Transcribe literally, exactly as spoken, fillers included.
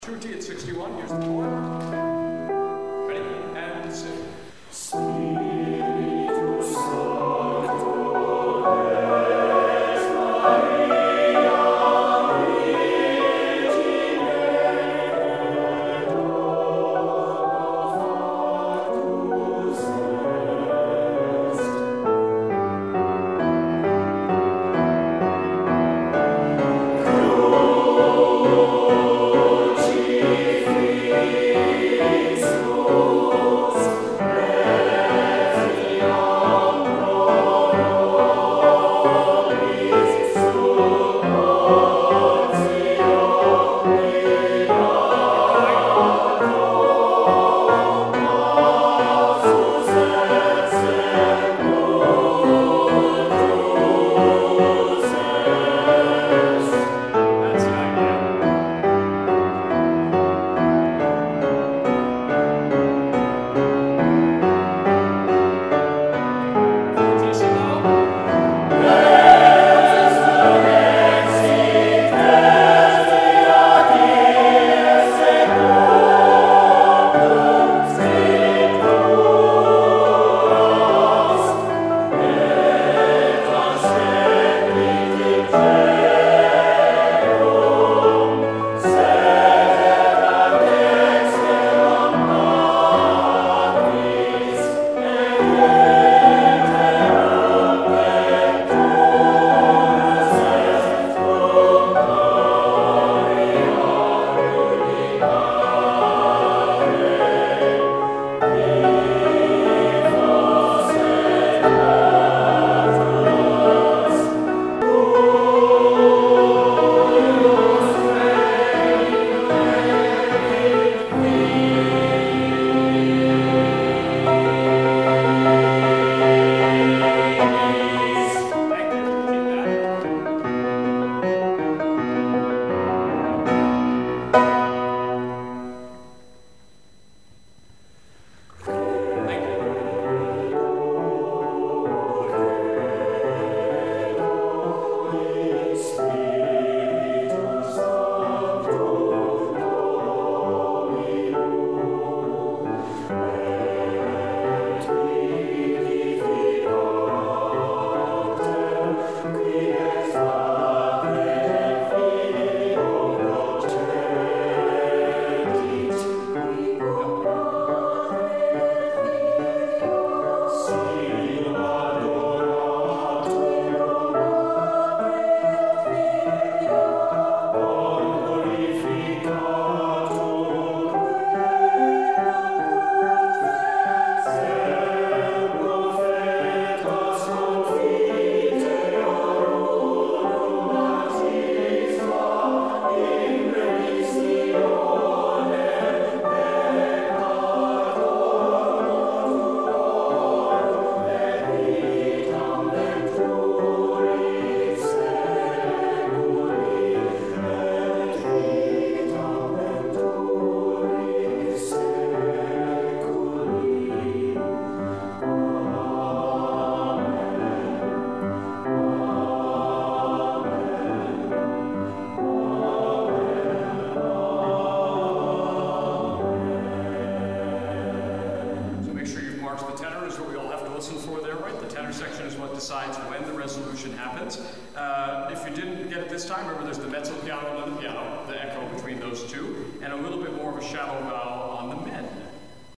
two T at sixty-one, here's the chord. Ready? And sing. Spiritus Sancto, Lex Maria, Virgine Deo, Factus section is what decides when the resolution happens. Uh, if you didn't get it this time, remember there's the mezzo piano and the piano, the echo between those two, and a little bit more of a shallow vowel on the mid.